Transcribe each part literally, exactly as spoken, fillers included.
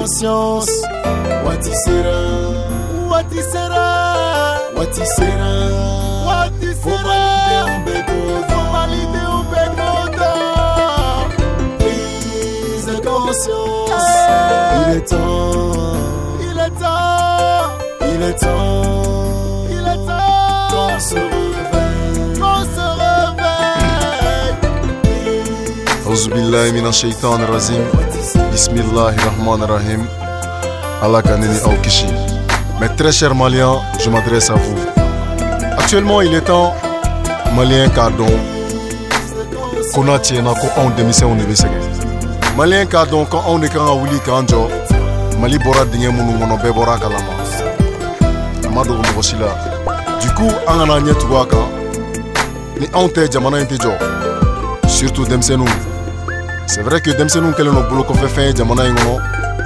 conscience. Wati sera, wati sera, wati sera, wati sera. Formalide ou bégoda, prise de conscience. Il est temps, il est temps, il est temps, il est temps qu'on se réveille, qu'on se réveille. Auzu billahi minash shaitanir rajim. Bismillahir rahmanir rahim. Allah kaneni au kishi. Mes très chers Maliens, je m'adresse à vous. Actuellement, il est temps, Malien Kardon, qu'on a tient ko on démission on est Malien Kardon quand on est quand on wuli quand jo, Mali bora dingue munu mono be bora kalama. Amado mo sila. Du coup, on a nié tout waka. Ni on te jamana inte jo. Surtout demsenu. C'est vrai que demsenu kele no boulot ko fait fin jamana ngono.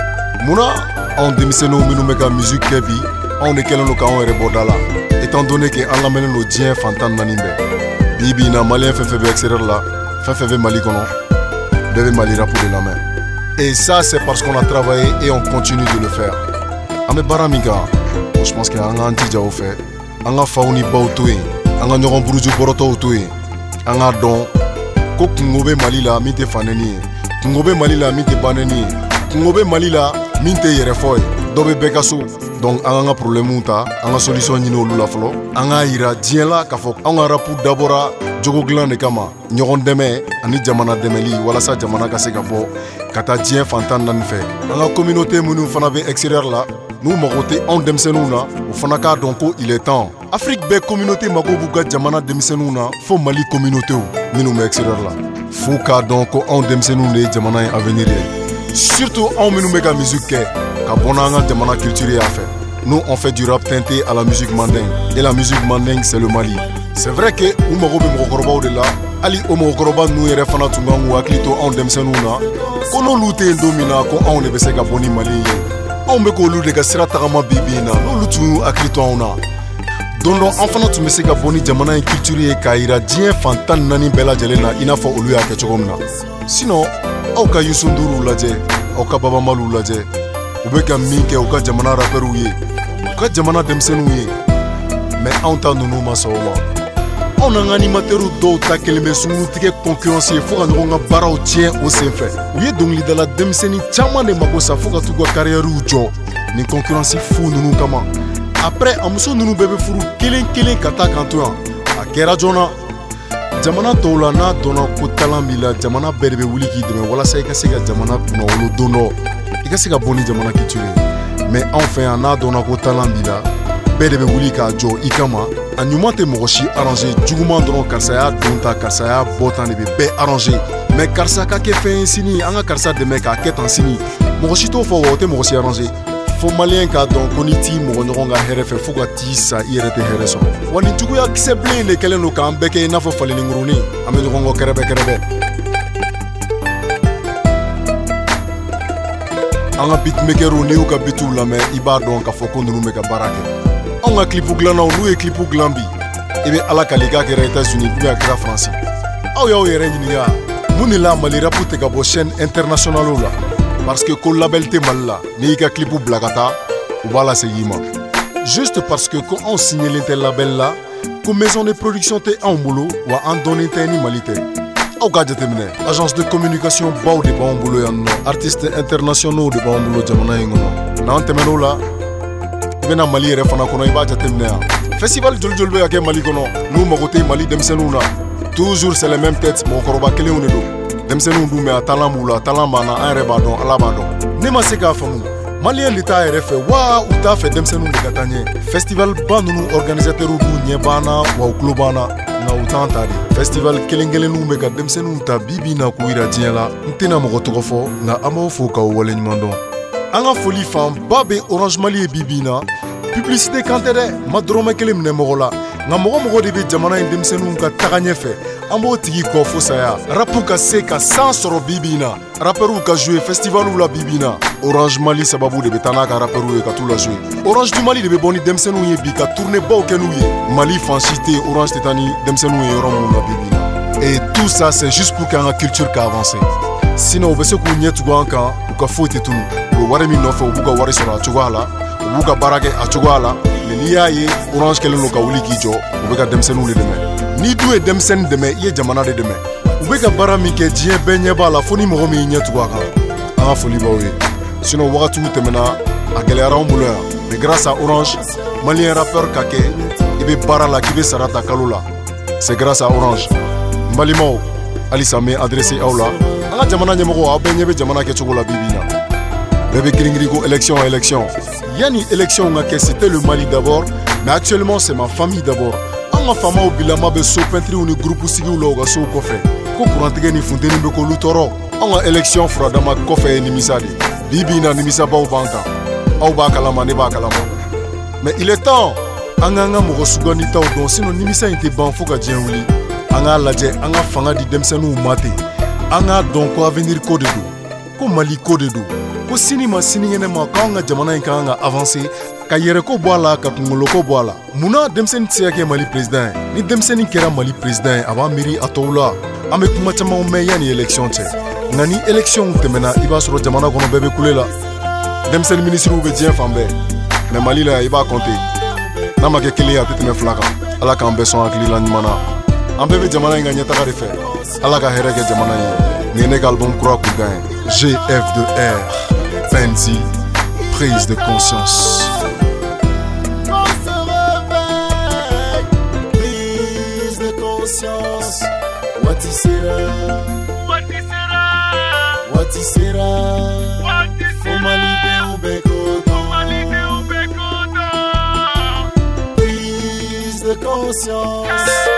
Muna on démission minu meka musique kebi, on est kele no ka on rebodala. Étant donné que Allah mène nos diens fantan nanimbe. Bibi na malien fait fait extérieur là, fait fait Mali kono, bébé Mali rapou de la main. Et ça c'est parce qu'on a travaillé et on continue de le faire. Ame baramiga, je pense qu'il y a un anti jau fait, un a fauni bautoué, un a nyoron buruju boroto outoué, un a don, ko kungobe Mali la minte faneni, kungobe Mali la minte baneni, kungobe Mali la minte yerefoy, dobe bekasu. Donc an ka problème ta an ka solution ɲini olu la fɔlɔ an ka yira diɲɛ la k'a fɔ an ka rapu dabɔra jogo dilan de kama ɲɔgɔn dɛmɛ ani jamana dɛmɛli walasa jamana ka se ka bɔ ka taa diɲɛ fantan naani fɛ an ka communauté minnu fana bɛ extérieur la n'u mago tɛ anw denmisɛnninw na o fana k'a dɔn ko il est temps Afrique bɛɛ communauté mago b'u ka jamana denmisɛnninw na fo Mali communautéw minnu bɛ extérieur la f'u k'a dɔn ko anw denmisɛnninw de ye jamana ye avenir ye surtout anw minnu bɛ ka musique kɛ ka bɔ n'an ka jamana culture y'a fait. Nous on fait du rap teinté à la musique mandingue et la musique mandingue c'est le Mali. C'est vrai que u mago bɛ mɔgɔkɔrɔbaw de la hali o mɔgɔkɔrɔba ninnu yɛrɛ fana tun kan k'u hakili to anw denmisɛnninw na ko n'olu tɛ yen don min na ko anw de bɛ se ka bɔ ni Mali ye anw bɛ k'olu de ka sira tagama bi bi in na n'olu tun y'u hakili to anw na don dɔ an fana tun bɛ se ka bɔ ni jamana in culture ye k'a yira diɲɛ fantan naani bɛɛ lajɛlen na i n'a fɔ olu y'a kɛ cogo min na sinon aw ka Youssou Ndour'u lajɛ aw ka Baba Malu'u lajɛ u bɛ ka min kɛ u ka jamana rappeurs ye u ka jamana denmisɛnninw ye mais anw ta ninnu ma sɔn o ma anw n'an ka animateurs dɔw ta kelen bɛ sunkuru tigɛ concurrence ye fo ka ɲɔgɔn ka baaraw tiɲɛ o senfɛ u ye dɔnkilidala denmisɛnnin caman de mako sa fo ka t'u ka carrière jɔ nin concurrence fu ninnu kama après a muso ninnu bɛɛ bɛ furu kelen kelen ka taa kan to yan a kɛra joona jamana tɔw la n'a dɔnna ko talent b'i la jamana bɛɛ de bɛ wuli k'i dɛmɛ walasa i ka se ka jamana kunnawolo don dɔ i ka se ka bɔ ni jamana culture ye mais anw fɛ yan n'a dɔnna ko talent b'i la bɛɛ de bɛ wuli k'a jɔ i kama a ɲuman tɛ mɔgɔ si arranger juguman dɔrɔn karisa y'a don ta karisa y'a bɔ tan de bɛ bɛɛ arranger mais karisa ka kɛ fɛn ye sini an ka karisa dɛmɛ k'a kɛ tan sini mɔgɔ si t'o fɔ wa o tɛ mɔgɔ si arranger fo maliyɛn k'a dɔn ko n'i t'i mɔgɔ ɲɔgɔn ka hɛrɛ fɛ fo ka t'i sa i yɛrɛ tɛ hɛrɛ sɔrɔ wa nin juguya kisɛ bilen de kɛlen don k'an bɛɛ kɛ i n'a fɔ falenikurunin an bɛ ɲɔgɔn kɔ kɛrɛbɛ kɛrɛbɛ an ka beatmakers n'i y'u ka beats lamɛn i b'a dɔn k'a fɔ ko ninnu bɛ ka baara kɛ anw ka clip dilannaw n'u ye clip dilan bi i bɛ ala kali k'a kɛra États-Unis ou bien a kɛra France aw y'aw yɛrɛ ɲininka mun de la Mali rap tɛ ka bɔ chaîne internationale la parce que ko label tɛ Mali la n'i y'i ka clip bila ka taa u b'a lasegin i ma juste parce que ko anw signelen tɛ label la ko maison de production tɛ anw bolo wa an dɔnnen tɛ ni Mali tɛ aw k'a jateminɛ agence de communication baw de b'anw bolo yan nɔ artistes internationaux de b'anw bolo jamana in kɔnɔ n'an tɛmɛn'o la i bɛna Mali yɛrɛ fana kɔnɔ i b'a jateminɛ yan festival joli joli bɛ ka kɛ Mali kɔnɔ n'u mago tɛ Mali denmisɛnninw na toujours c'est les mêmes têtes mɔgɔkɔrɔba kelenw de don denmisɛnninw dun bɛ a talent b'u la talent b'an na an yɛrɛ b'a dɔn ala b'a dɔn ne ma se k'a faamu maliyɛn de t'a yɛrɛ fɛ wa u t'a fɛ denmisɛnninw de ka taa ɲɛ festival ba ninnu organisateurs b'u ɲɛ b'an na wa u tulo b'an na nka u t'an ta de festival kelen kelenninw bɛ ka denmisɛnninw ta bi bi in na k'u yira diɲɛ la n tɛna mɔgɔ tɔgɔ fɔ nka an b'aw fo k'aw waleɲuman dɔn an ka foli fanba bɛ Orange Mali ye bi bi in na publicité kan tɛ dɛ ma dɔrɔmɛ kelen minɛ mɔgɔ la nka mɔgɔ mɔgɔ de bɛ jamana in denmisɛnninw ka taga ɲɛfɛ an b'o tigi kɔ fo saya rapu ka se ka san sɔrɔ bi bi in na rappeurs ka jouer festivaliw la bi bi in na Orange Mali sababu de bɛ taa n'a ka rappeurs ye ka t'u la jouer Orange du Mali de bɛ bɔ ni denmisɛnninw ye bi ka tournée baw kɛ n'u ye Mali fan si tɛ Orange tɛ taa ni denmisɛnninw ye yɔrɔ minnu na bi bi in na et tout ça c'est juste pour qu'an ka culture ka avancer sinon u bɛ se k'u ɲɛ tugu an kan u ka foyi tɛ tunu u bɛ wari min nɔfɛ u b'u ka wari sɔrɔ a cogoya la u b'u ka baara kɛ a cogoya la mais n'i y'a ye Orange kɛlen don ka wuli k'i jɔ u bɛ ka denmisɛnninw de dɛmɛ n'i dun ye denmisɛnnin dɛmɛ i ye jamana de dɛmɛ u bɛ ka baara min kɛ diɲɛ bɛɛ ɲɛ b'a la fo ni mɔgɔ min y'i ɲɛ tugu a kan an ka foli b'aw ye sinon wagatiw tɛmɛna a gɛlɛyara anw bolo yan mais grâce à Orange malien rappeur ka kɛ i bɛ baara la k'i bɛ sara ta kalo la c'est grâce à Orange n balimaw halisa n bɛ adressé aw la an ka jamana ɲɛmɔgɔ aw bɛɛ ɲɛ bɛ jamana kɛcogo la bi bi in na bɛɛ bɛ girin girin ko élection élection yani élection ka kɛ c'était le Mali d'abord mais actuellement c'est ma famille d'abord an ka faamaw bilama bɛ so peintriw ni groupe sigiw la u ka sow kɔfɛ ko kurantigɛ ni funteni bɛ k'olu tɔɔrɔ an ka élection furadama kɔfɛ ye nimisa de bi bi in na nimisabaw b'an kan aw b'a kalama ne b'a kalama mais il est temps an k'an ka mɔgɔ suganditaw dɔn sinon nimisa in tɛ ban fo ka diɲɛ wuli an k'a lajɛ an ka fanga di denmisɛnninw ma ten an k'a dɔn ko avenir ko de don ko Mali ko de don ko sini ma sinikɛnɛ ma k'anw ka jamana in kan ka avancer ka yɛrɛko bɔ a la ka kunkoloko bɔ a la munna denmisɛnnin tɛ se ka kɛ Mali président ye ni denmisɛnnin kɛra Mali président ye a b'a miiri a tɔw la an bɛ kuma camanw mɛn yanni élection cɛ nka ni élection tɛmɛna i b'a sɔrɔ jamana kɔnɔ bɛɛ bɛ kule la denmisɛnnin ministres bɛ diɲɛ fan bɛɛ mais Mali la i b'a compter n'a ma kɛ kelen ye a tɛ tɛmɛ fila kan ala k'an bɛɛ sɔn hakilila ɲuman na an bɛɛ bɛ jamana in ka ɲɛtaga de fɛ ala ka hɛrɛ kɛ jamana in ye nin ye ne ka album kura kun kan ye G F deux R Benzi prise de conscience. Prise de conscience. Wati sera, Wati sera, Wati sera. Wati Faut malide ou bekoto. Malide ou bekoto. Prise de conscience.